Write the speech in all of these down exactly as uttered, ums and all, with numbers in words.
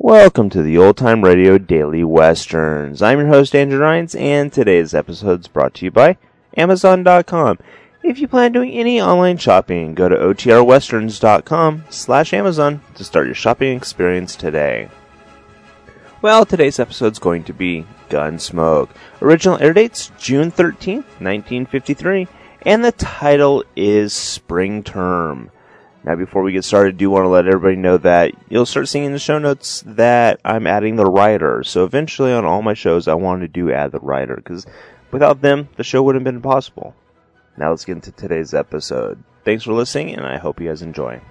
Welcome to the Old Time Radio Daily Westerns. I'm your host, Andrew Rines, and today's episode is brought to you by Amazon dot com. If you plan on doing any online shopping, go to O T R westerns dot com slash Amazon to start your shopping experience today. Well, today's episode is going to be Gunsmoke. Original air date's June thirteenth, nineteen fifty-three, and the title is Spring Term. Now, before we get started, I do want to let everybody know that you'll start seeing in the show notes that I'm adding the writer. So eventually on all my shows, I want to do add the writer, because without them, the show wouldn't have been possible. Now let's get into today's episode. Thanks for listening, and I hope you guys enjoy.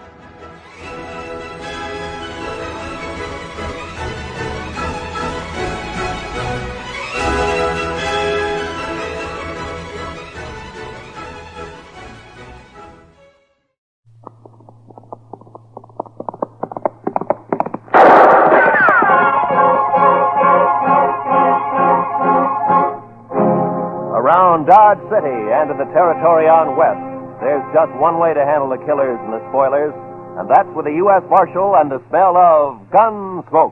Dodge City and in the territory on west, there's just one way to handle the killers and the spoilers, and that's with a U S Marshal and the smell of Gunsmoke.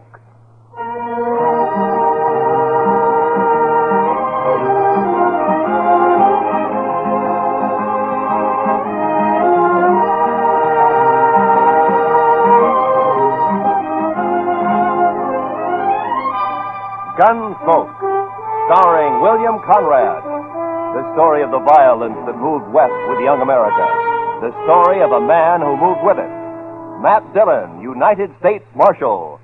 Gunsmoke, starring William Conrad. The story of the violence that moved west with young America. The story of a man who moved with it. Matt Dillon, United States Marshal.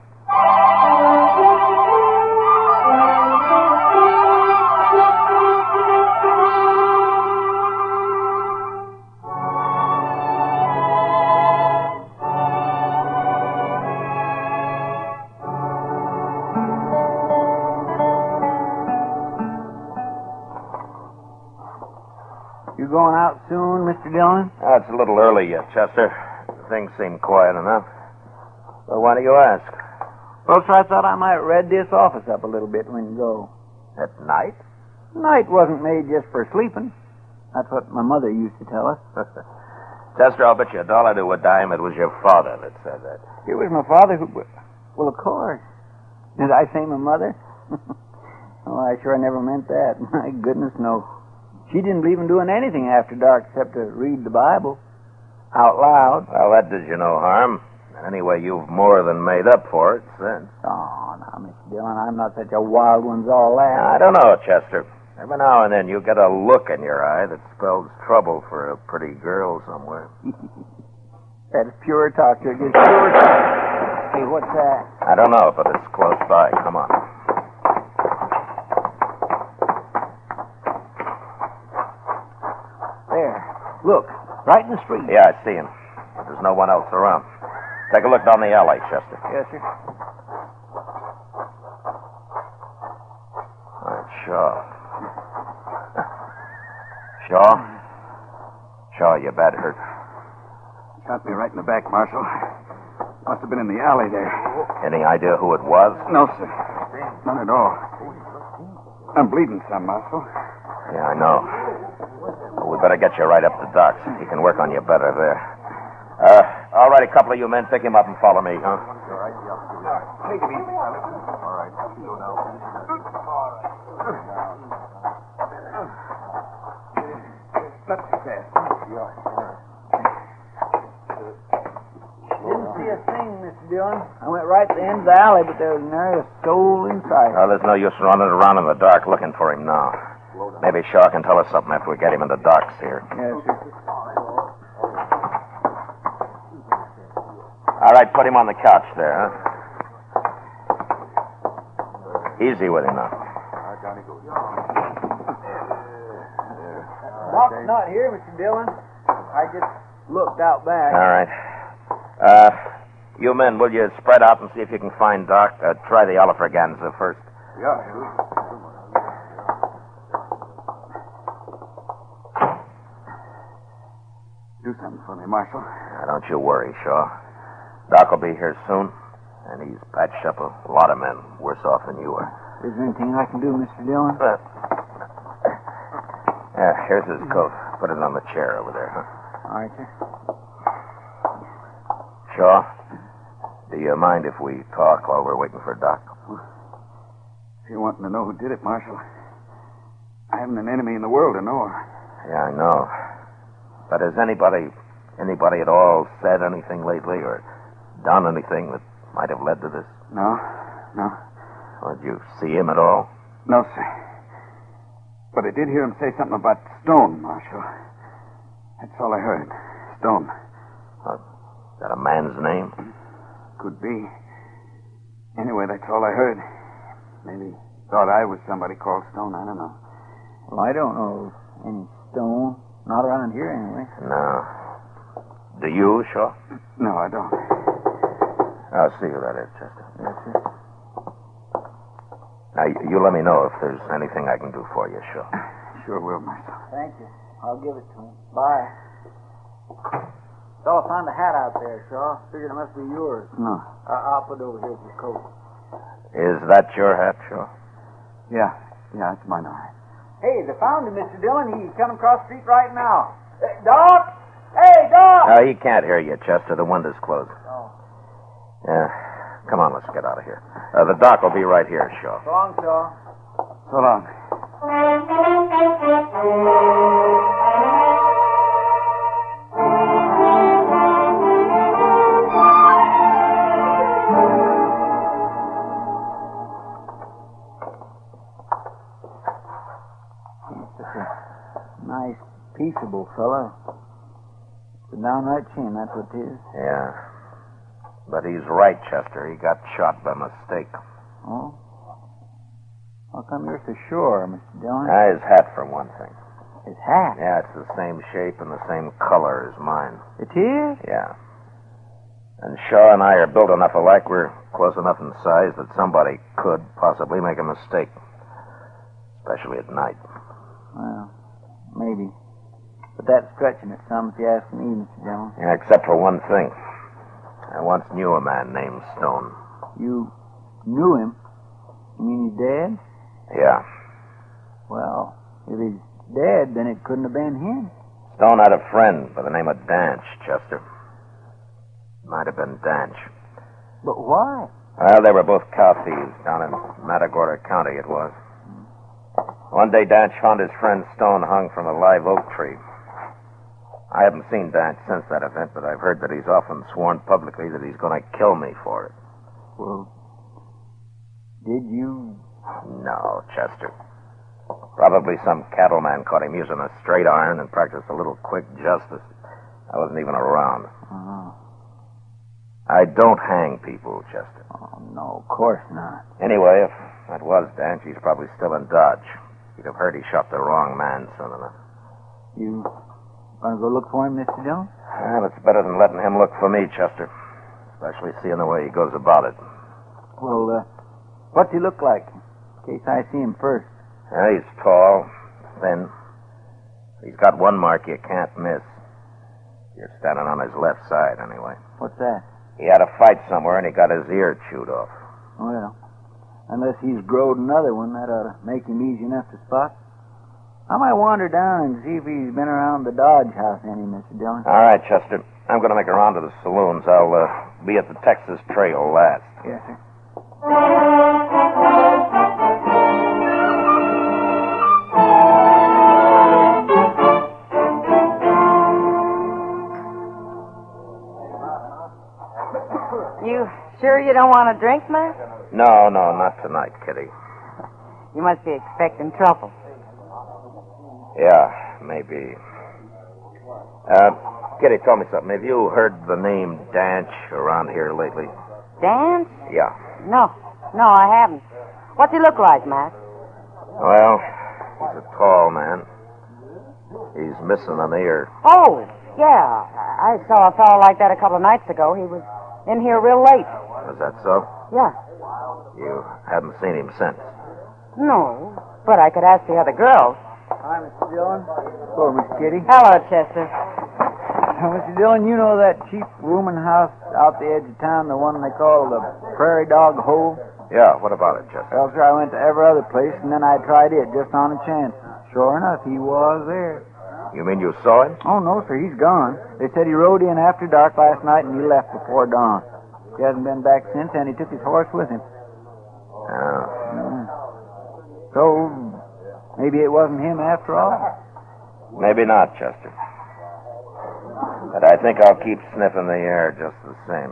You going out soon, Mister Dillon? Oh, it's a little early yet, Chester. Things seem quiet enough. Well, why do you ask? Well, sir, I thought I might red this office up a little bit when you go. At night? Night wasn't made just for sleeping. That's what my mother used to tell us. Chester, I'll bet you a dollar to a dime it was your father that said that. It was my father who... Well, of course. Did I say my mother? Oh, I sure never meant that. My goodness, no. She didn't believe in doing anything after dark except to read the Bible out loud. Well, that did you no harm. Anyway, you've more than made up for it since. Oh, now, Mister Dillon, I'm not such a wild one's all that. I don't know, Chester. Every now and then you get a look in your eye that spells trouble for a pretty girl somewhere. That's pure talk, sir. Just pure talk. Hey, what's that? I don't know, but it's close by. Come on. Look, right in the street. Yeah, I see him. But there's no one else around. Take a look down the alley, Chester. Yes, sir. All right, Shaw. Shaw? Shaw, you bad hurt. Shot me right in the back, Marshal. Must have been in the alley there. Any idea who it was? No, sir. None at all. I'm bleeding some, Marshal. Yeah, I know. Well, we better get you right up to Doc's. He can work on you better there. Uh, all right, a couple of you men, pick him up and follow me, huh? All right, yeah. Take it easy, fella. All right, you go now. All right. Not too fast. Yeah. Didn't see a thing, Mister Dillon. I went right to the end of the alley, but there was nary a soul in sight. Well, there's no use running around in the dark looking for him now. Maybe Shaw can tell us something after we get him in the docks here. Yes, sir. All right, put him on the couch there, huh? Easy with him now. Doc's not here, Mister Dillon. I just looked out back. All right. Uh, you men, will you spread out and see if you can find Doc? Uh, try the Alafraganza first. Yeah, do something for me, Marshal. Now, don't you worry, Shaw. Doc will be here soon, and he's patched up a lot of men worse off than you are. Is there anything I can do, Mister Dillon? Uh, yeah, here's his coat. Put it on the chair over there, huh? All right, sir. Shaw, do you mind if we talk while we're waiting for Doc? If you're wanting to know who did it, Marshal, I haven't an enemy in the world to know her. Yeah, I know. But has anybody, anybody at all said anything lately or done anything that might have led to this? No, no. Or did you see him at all? No, sir. But I did hear him say something about Stone, Marshal. That's all I heard. Stone. Uh, is that a man's name? Could be. Anyway, that's all I heard. Maybe thought I was somebody called Stone. I don't know. Well, I don't know any Stone. Not around here, anyway. No. Do you, Shaw? No, I don't. I'll see who that is, Chester. Yes, sir. Now, you, you let me know if there's anything I can do for you, Shaw. Sure will, Marshal. Thank you. I'll give it to him. Bye. Saw I found a hat out there, Shaw. Figured it must be yours. No. Uh, I'll put it over here with your coat. Is that your hat, Shaw? Yeah. Yeah, it's mine, all right. Hey, they found him, Mister Dillon. He's coming across the street right now. Hey, Doc! Hey, Doc! No, he can't hear you, Chester. The window's closed. Oh. Yeah. Come on, let's get out of here. Uh, the doc will be right here, Shaw. So long, Shaw. So long. Nice, peaceable fella. It's a downright chin, that's what it is. Yeah. But he's right, Chester. He got shot by mistake. Oh? How come you're so sure, Mister Dillon? Ah, his hat, for one thing. His hat? Yeah, it's the same shape and the same color as mine. It is? Yeah. And Shaw and I are built enough alike, we're close enough in size that somebody could possibly make a mistake. Especially at night. Well, maybe. But that's stretching it some, if you ask me, Mister Dillon. Yeah, except for one thing. I once knew a man named Stone. You knew him? You mean he's dead? Yeah. Well, if he's dead, then it couldn't have been him. Stone had a friend by the name of Danch, Chester. Might have been Danch. But why? Well, they were both cow thieves down in Matagorda County, it was. One day, Danch found his friend Stone hung from a live oak tree. I haven't seen Danch since that event, but I've heard that he's often sworn publicly that he's going to kill me for it. Well, did you... No, Chester. Probably some cattleman caught him using a straight iron and practiced a little quick justice. I wasn't even around. Oh. I don't hang people, Chester. Oh, no, of course not. Anyway, if that was Danch, he's probably still in Dodge. You'd have heard he shot the wrong man soon enough. You gonna go look for him, Mister Dillon? Well, it's better than letting him look for me, Chester. Especially seeing the way he goes about it. Well, uh, what's he look like? In case I see him first. Yeah, he's tall, thin. He's got one mark you can't miss. You're standing on his left side, anyway. What's that? He had a fight somewhere and he got his ear chewed off. Well, unless he's growed another one, that ought to make him easy enough to spot. I might wander down and see if he's been around the Dodge house any, Mister Dillon. All right, Chester. I'm going to make a round to the saloons. I'll uh, be at the Texas Trail last. Yes, sir. You sure you don't want a drink, Matt? No, no, not tonight, Kitty. You must be expecting trouble. Yeah, maybe. Uh, Kitty, tell me something. Have you heard the name Danch around here lately? Dan? Yeah. No. No, I haven't. What's he look like, Matt? Well, he's a tall man. He's missing an ear. Oh, yeah. I saw a fellow like that a couple of nights ago. He was in here real late. Is that so? Yeah. You haven't seen him since? No, but I could ask the other girls. Hi, Mister Dillon. Hello, Miss Kitty. Hello, Chester. Uh, Mister Dillon, you know that cheap rooming house out the edge of town, the one they call the Prairie Dog Hole? Yeah, what about it, Chester? Well, sir, I went to every other place, and then I tried it just on a chance. Sure enough, he was there. You mean you saw him? Oh, no, sir, he's gone. They said he rode in after dark last night, and he left before dawn. He hasn't been back since, and he took his horse with him. Oh. Uh, so, maybe it wasn't him after all? Maybe not, Chester. But I think I'll keep sniffing the air just the same.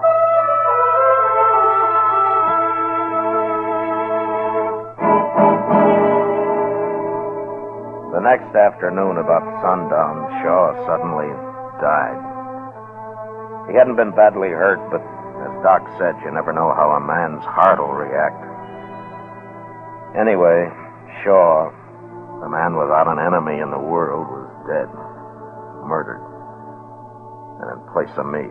The next afternoon, about sundown, Shaw suddenly died. He hadn't been badly hurt, but as Doc said, you never know how a man's heart will react. Anyway, Shaw, the man without an enemy in the world, was dead. Murdered. And in place of me.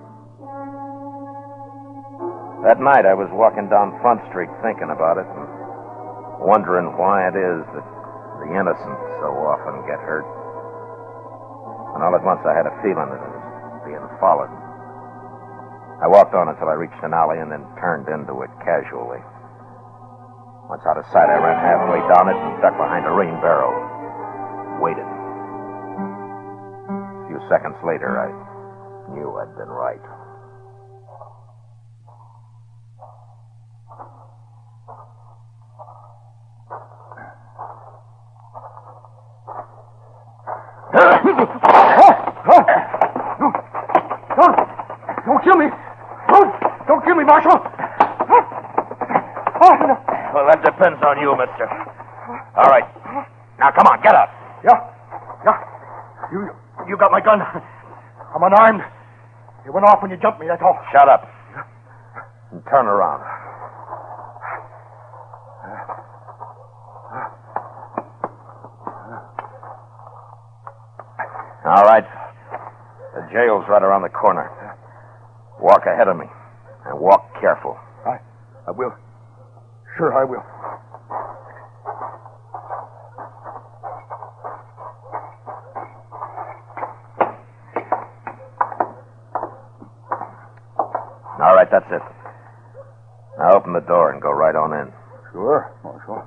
That night, I was walking down Front Street thinking about it and wondering why it is that the innocent so often get hurt. And all at once I had a feeling that I was being followed. I walked on until I reached an alley and then turned into it casually. Once out of sight, I ran halfway down it and ducked behind a rain barrel. Waited. A few seconds later, I knew I'd been right. Don't, don't kill me. Don't, don't kill me, Marshal. Well, that depends on you, mister. All right. Now, come on, get up. Yeah, yeah. You, you got my gun. I'm unarmed. It went off when you jumped me, that's all. Shut up. And turn around. All right. The jail's right around the corner. Walk ahead of me. And walk careful. I, I will. Sure, I will. All right, that's it. Now open the door and go right on in. Sure, Marshal.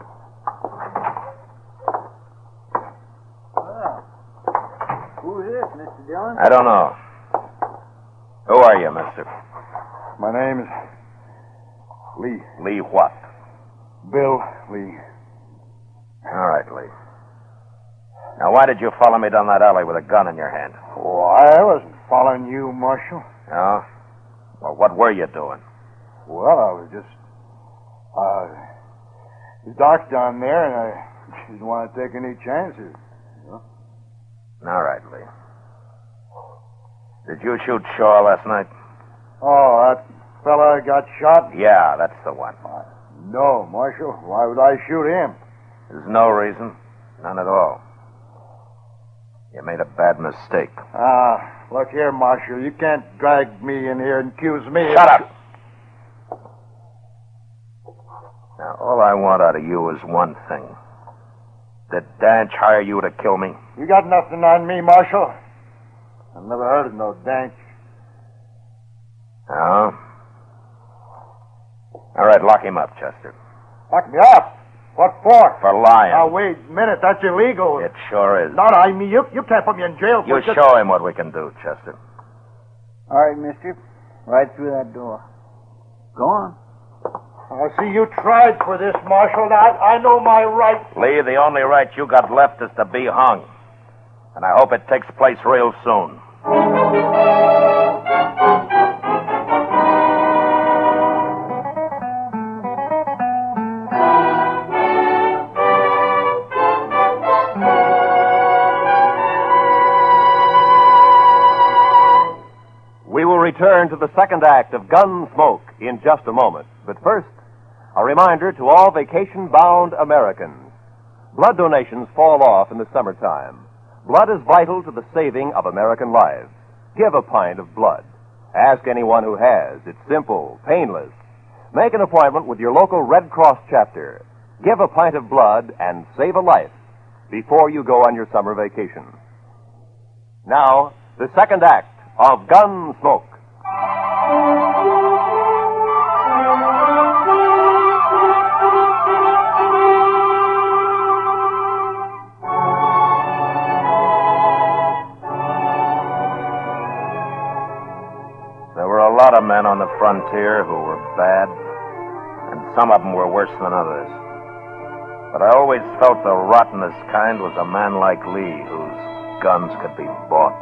Who is this, Mister Dillon? I don't know. Who are you, mister? My name is Lee. Lee what? Bill Lee. All right, Lee. Now, why did you follow me down that alley with a gun in your hand? Oh, I wasn't following you, Marshal. No? Well, what were you doing? Well, I was just... Uh, the doc's down there, and I didn't want to take any chances. You know? All right, Lee. Did you shoot Shaw last night? Oh, that fella got shot? Yeah, that's the one. Uh, no, Marshal. Why would I shoot him? There's no reason. None at all. You made a bad mistake. Ah, look here, Marshal. You can't drag me in here and accuse me. Shut up! Now, all I want out of you is one thing. Did Danch hire you to kill me? You got nothing on me, Marshal. I've never heard of no Danch. No? All right, lock him up, Chester. Lock me up? What for? For lying. Now, wait a minute. That's illegal. It sure is. Not I mean, you, you can't put me in jail for You just... show him what we can do, Chester. All right, mister. Right through that door. Go on. I see you tried for this, Marshal. I, I know my rights. Lee, the only right you got left is to be hung. And I hope it takes place real soon. We will return to the second act of Gunsmoke in just a moment. But first, a reminder to all vacation-bound Americans. Blood donations fall off in the summertime. Blood is vital to the saving of American lives. Give a pint of blood. Ask anyone who has. It's simple, painless. Make an appointment with your local Red Cross chapter. Give a pint of blood and save a life before you go on your summer vacation. Now, the second act of Gunsmoke. There were a lot of men on the front frontier who were bad, and some of them were worse than others. But I always felt the rottenest kind was a man like Lee, whose guns could be bought.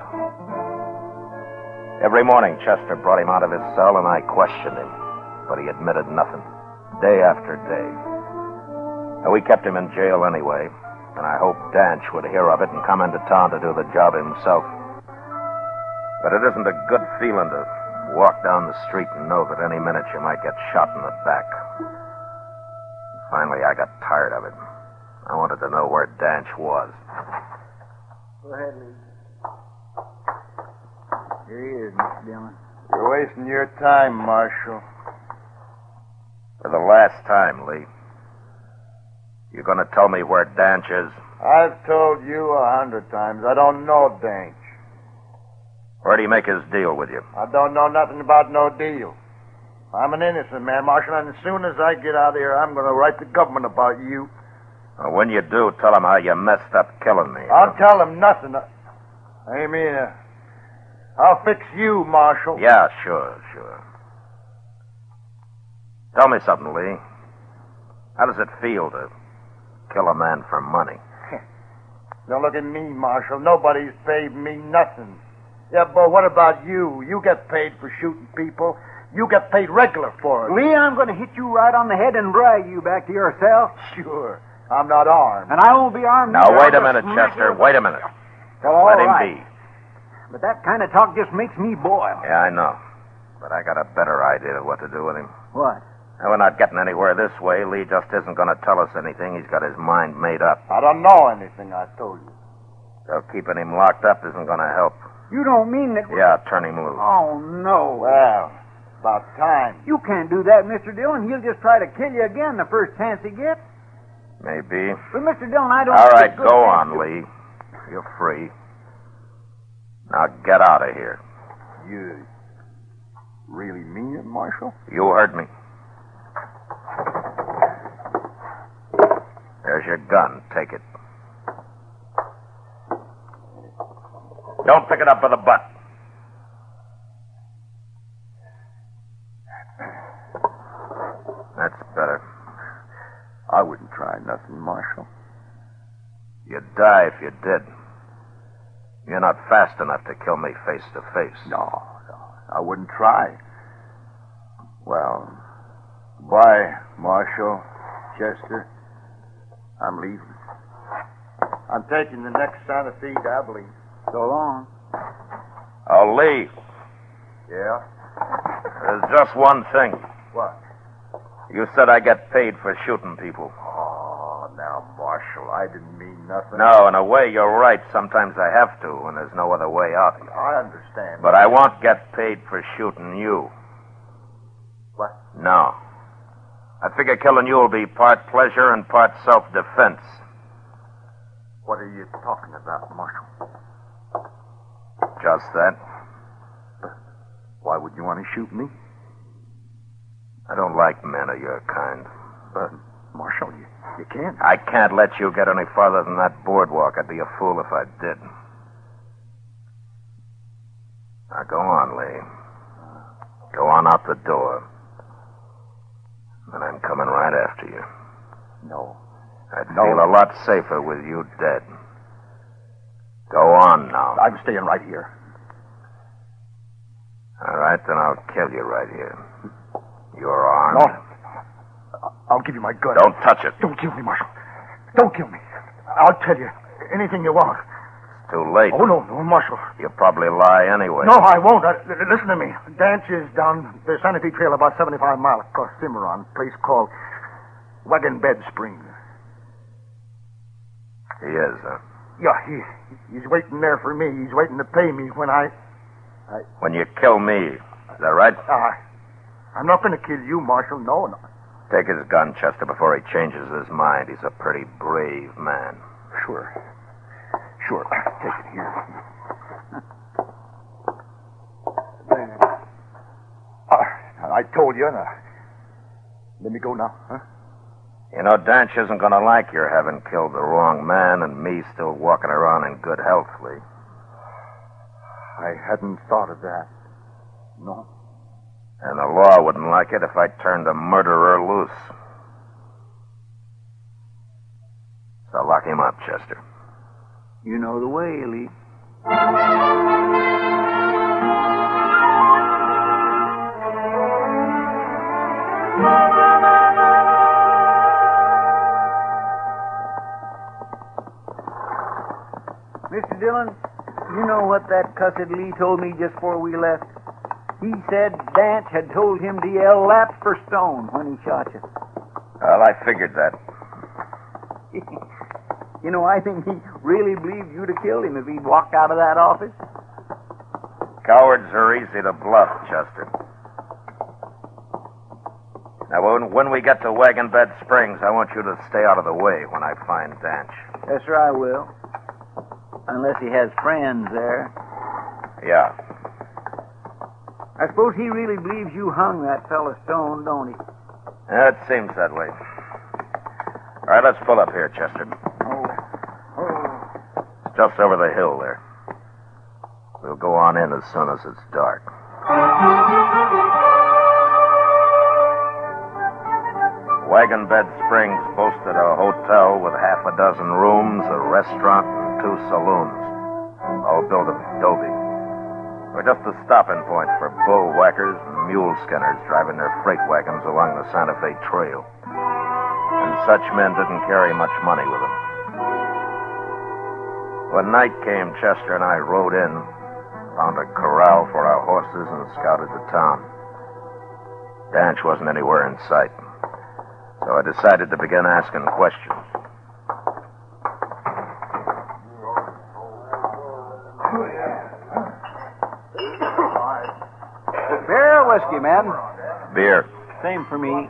Every morning, Chester brought him out of his cell, and I questioned him, but he admitted nothing, day after day. And we kept him in jail anyway, and I hoped Danch would hear of it and come into town to do the job himself. But it isn't a good feeling to walk down the street and know that any minute you might get shot in the back. Finally, I got tired of it. I wanted to know where Danch was. Go ahead, Lee. Here he is, Mister Dillon. You're wasting your time, Marshal. For the last time, Lee. You gonna tell me where Danch is? I've told you a hundred times. I don't know Danch. Where'd he make his deal with you? I don't know nothing about no deal. I'm an innocent man, Marshal, and as soon as I get out of here, I'm going to write the government about you. Well, when you do, tell him how you messed up killing me. I'll tell him nothing. I mean, uh, I'll fix you, Marshal. Yeah, sure, sure. Tell me something, Lee. How does it feel to kill a man for money? Don't look at me, Marshal. Nobody's paid me nothing. Yeah, but what about you? You get paid for shooting people. You get paid regular for it. Lee, I'm going to hit you right on the head and drag you back to your cell. Sure. I'm not armed. And I won't be armed. Now, either. wait a I'll minute, just smack Chester. you. Wait a minute. All Let him right. be. But that kind of talk just makes me boil. Yeah, I know. But I got a better idea of what to do with him. What? Now, we're not getting anywhere this way. Lee just isn't going to tell us anything. He's got his mind made up. I don't know anything, I told you. So keeping him locked up isn't going to help. You don't mean that... Yeah, turn him loose. Oh, no. Well, about time. You can't do that, Mister Dillon. He'll just try to kill you again the first chance he gets. Maybe. But, Mister Dillon, I don't... All right, think good go things on, do- Lee. You're free. Now get out of here. You really mean it, Marshal? You heard me. There's your gun. Take it. Don't pick it up by the butt. That's better. I wouldn't try nothing, Marshal. You'd die if you did. You're not fast enough to kill me face to face. No, no, I wouldn't try. Well, bye, Marshal, Chester. I'm leaving. I'm taking the next Santa Fe to Abilene. So long. Oh, Lee, Yeah? there's just one thing. What? You said I get paid for shooting people. Oh, now, Marshal, I didn't mean nothing. No, in a way, you're right. Sometimes I have to, when there's no other way out. I understand. But I won't get paid for shooting you. What? No. I figure killing you will be part pleasure and part self-defense. What are you talking about, Marshal? Just that. Why would you want to shoot me? I don't like men of your kind. But, Marshal, you, you can't. I can't let you get any farther than that boardwalk. I'd be a fool if I did. Now go on, Lee. Go on out the door. And I'm coming right after you. No. I'd No. feel a lot safer with you dead. Go on now. I'm staying right here. All right, then I'll kill you right here. You're armed. No. I'll give you my gun. Don't touch it. Don't kill me, Marshal. Don't kill me. I'll tell you anything you want. It's too late. Oh, no, no, Marshal. You'll probably lie anyway. No, I won't. I, l- listen to me. Danch is down the Santa Fe Trail about seventy-five miles across Cimarron, a place called Wagon Bed Springs. He is, huh? Yeah, he, he's waiting there for me. He's waiting to pay me when I... When you kill me. Is that right? Uh, I'm not going to kill you, Marshal. No, no. Take his gun, Chester, before he changes his mind. He's a pretty brave man. Sure. Sure. Take it here. There. Uh, I told you. Now, let me go now, huh? You know, Danch isn't going to like your having killed the wrong man and me still walking around in good health, Lee. I hadn't thought of that. No. And the law wouldn't like it if I turned a murderer loose. So lock him up, Chester. You know the way, Lee. Mister Dillon, you know what that cussed Lee told me just before we left? He said Dance had told him to yell lap for Stone when he shot you. Well, I figured that. You know, I think he really believed you'd have killed him if he'd walked out of that office. Cowards are easy to bluff, Chester. Now, when, when we get to Wagon Bed Springs, I want you to stay out of the way when I find Danch. Yes, sir, I will. Unless he has friends there. Yeah. I suppose he really believes you hung that fella Stone, don't he? Yeah, it seems that way. All right, let's pull up here, Chester. Oh. Oh. It's just over the hill there. We'll go on in as soon as it's dark. Wagon Bed Springs boasted a hotel with half a dozen rooms, a restaurant, and two saloons, all built of adobe. We're just a stopping point for bull whackers and mule skinners driving their freight wagons along the Santa Fe Trail. And such men didn't carry much money with them. When night came, Chester and I rode in, found a corral for our horses, and scouted the town. Danch wasn't anywhere in sight. So I decided to begin asking questions. Beer or whiskey, man? Beer. Same for me.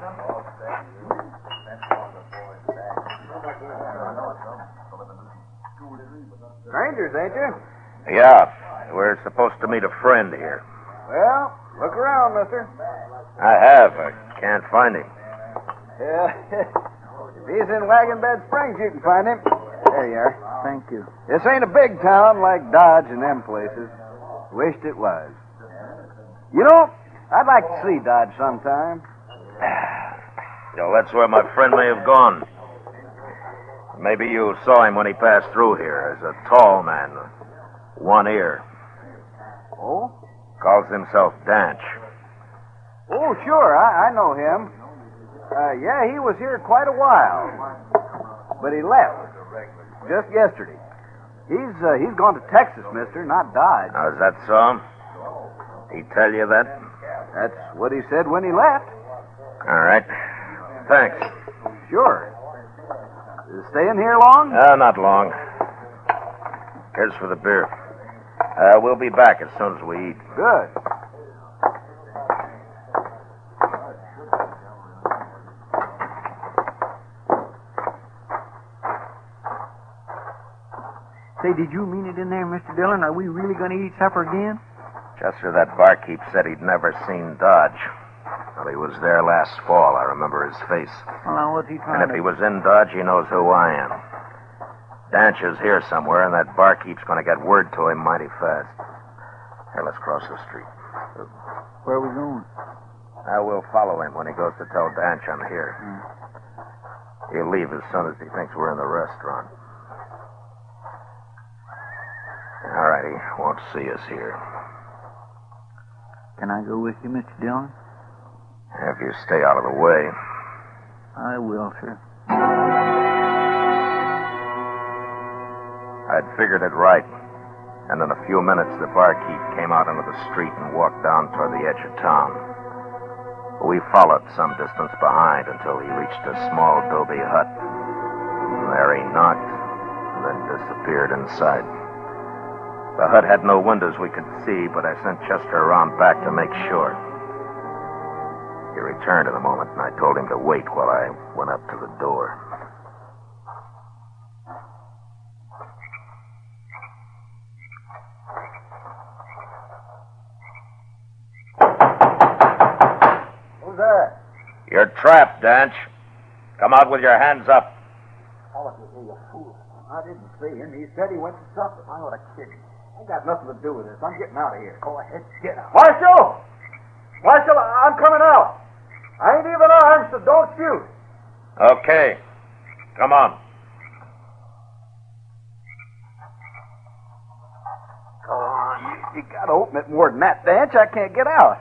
Strangers, ain't you? Yeah, we're supposed to meet a friend here. Well, look around, mister. I have. I can't find him. Yeah. If he's in Wagon Bed Springs, you can find him. There you are. Thank you. This ain't a big town like Dodge and them places. Wished it was. You know, I'd like to see Dodge sometime. You know, that's where my friend may have gone. Maybe you saw him when he passed through here. As a tall man, one ear. Oh? Calls himself Danch. Oh, sure. I, I know him. Uh, yeah, he was here quite a while. But he left. Just yesterday. He's uh, he's gone to Texas, mister, not Dodge. Now, is that so? He tell you that? That's what he said when he left. All right. Thanks. Sure. Staying here long? Uh, not long. Here's for the beer. Uh, we'll be back as soon as we eat. Good. Say, did you mean it in there, Mister Dillon? Are we really going to eat supper again? Chester, that barkeep said he'd never seen Dodge. Well, he was there last fall. I remember his face. Well, now, what's he trying And if to... he was in Dodge, he knows who I am. Danch is here somewhere, and that barkeep's going to get word to him mighty fast. Here, let's cross the street. Where are we going? I will follow him when he goes to tell Danch I'm here. Hmm. He'll leave as soon as he thinks we're in the restaurant. All right, he won't see us here. Can I go with you, Mister Dillon? If you stay out of the way. I will, sir. I'd figured it right. And in a few minutes, the barkeep came out into the street and walked down toward the edge of town. We followed some distance behind until he reached a small adobe hut. And there he knocked and then disappeared inside. The hut had no windows we could see, but I sent Chester around back to make sure. He returned in a moment, and I told him to wait while I went up to the door. Who's there? You're trapped, Danch. Come out with your hands up. Oh, you fool. I didn't see him. He said he went to supper. I ought to kick him. I got nothing to do with this. I'm getting out of here. Go ahead, get out. Marshal! Marshal, I'm coming out. I ain't even armed, so don't shoot. Okay. Come on. Go on. You gotta open it more than that, Danch. I can't get out.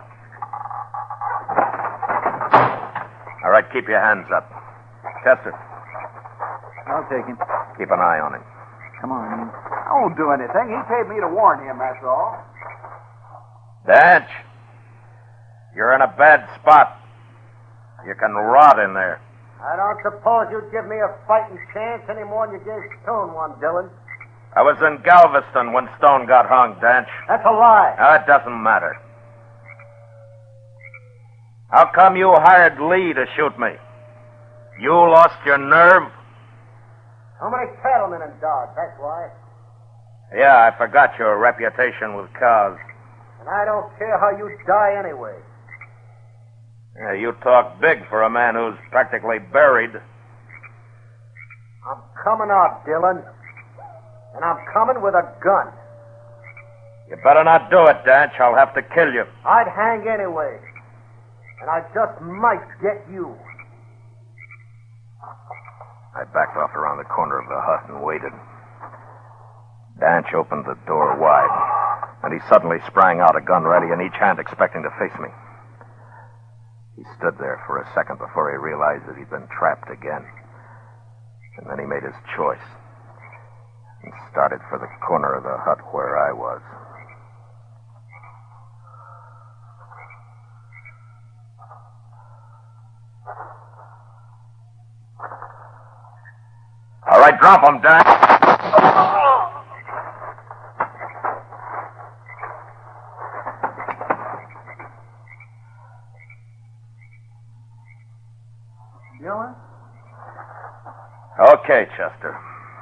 All right, keep your hands up. Chester, I'll take him. keep an eye on him. Come on. I won't do anything. He paid me to warn him, that's all. Danch, you're in a bad spot. You can rot in there. I don't suppose you'd give me a fighting chance any more than you gave Stone one, Dillon. I was in Galveston when Stone got hung, Danch. That's a lie. Now, it doesn't matter. How come you hired Lee to shoot me? You lost your nerve? How many cattlemen in Dodge, that's why. Yeah, I forgot your reputation with cows. And I don't care how you die anyway. Yeah, you talk big for a man who's practically buried. I'm coming out, Dillon. And I'm coming with a gun. You better not do it, Danch. I'll have to kill you. I'd hang anyway. And I just might get you. I backed off around the corner of the hut and waited. Danch opened the door wide, and he suddenly sprang out, a gun ready in each hand, expecting to face me. He stood there for a second before he realized that he'd been trapped again. And then he made his choice and started for the corner of the hut where I was. All right, drop him, Dan. Dillon? Okay, Chester.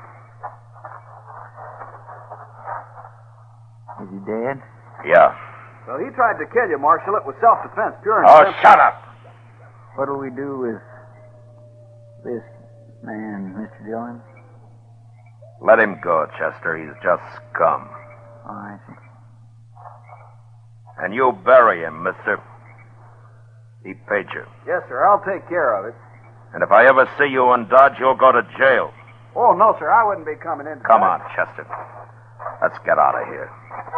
Is he dead? Yeah. So he tried to kill you, Marshal. It was self-defense, pure and Oh, simple. shut up. What'll we do with this man, Mister Dillon? Let him go, Chester. He's just scum. Oh, I see. And you bury him, mister. He paid you. Yes, sir. I'll take care of it. And if I ever see you in Dodge, you'll go to jail. Oh, no, sir. I wouldn't be coming in. Come on, Chester. Let's get out of here.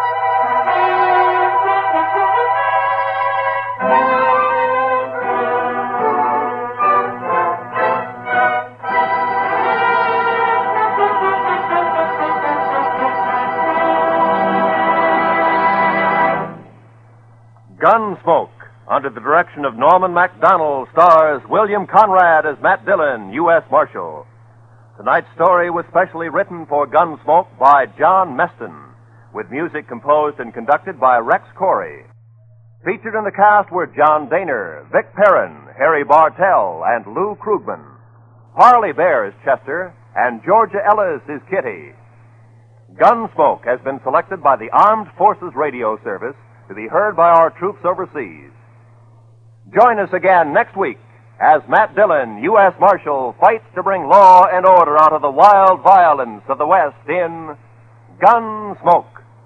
Gunsmoke, under the direction of Norman MacDonald, stars William Conrad as Matt Dillon, U S Marshal. Tonight's story was specially written for Gunsmoke by John Meston, with music composed and conducted by Rex Corey. Featured in the cast were John Daner, Vic Perrin, Harry Bartell, and Lou Krugman. Harley Bear is Chester, and Georgia Ellis is Kitty. Gunsmoke has been selected by the Armed Forces Radio Service to be heard by our troops overseas. Join us again next week as Matt Dillon, U S Marshal, fights to bring law and order out of the wild violence of the West in Gunsmoke.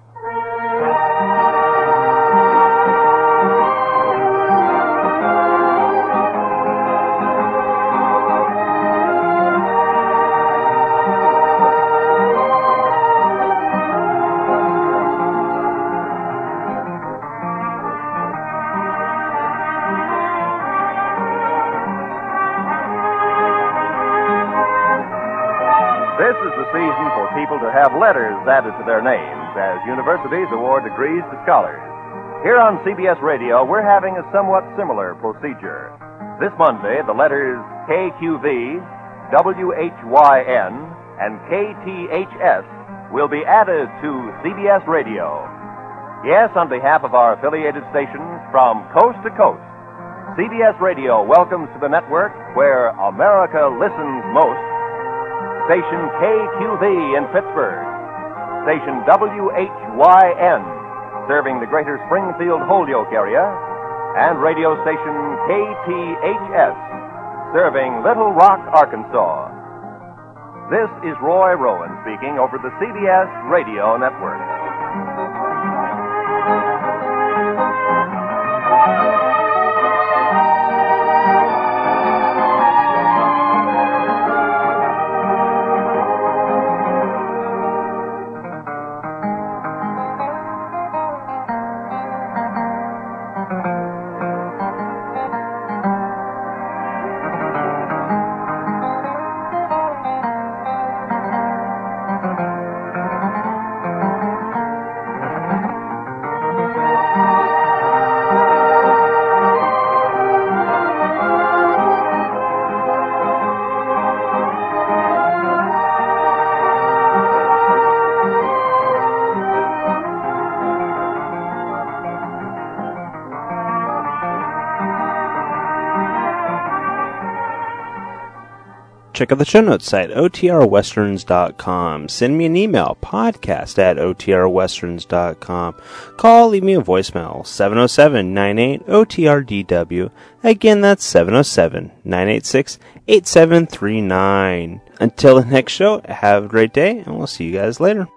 This is the season for people to have letters added to their names as universities award degrees to scholars. Here on C B S Radio, we're having a somewhat similar procedure. This Monday, the letters K Q V, W H Y N, and K T H S will be added to C B S Radio. Yes, on behalf of our affiliated stations from coast to coast, C B S Radio welcomes to the network where America listens most, Station K Q V in Pittsburgh, Station W H Y N, serving the greater Springfield Holyoke area, and radio station K T H S, serving Little Rock, Arkansas. This is Roy Rowan speaking over the C B S Radio Network. check out the show notes site, O T R westerns dot com. Send me an email, podcast at O T R westerns dot com. Call, leave me a voicemail, seven oh seven, nine eight, O T R D W. Again, that's seven oh seven, nine eight six, eight seven three nine. Until the next show, have a great day, and we'll see you guys later.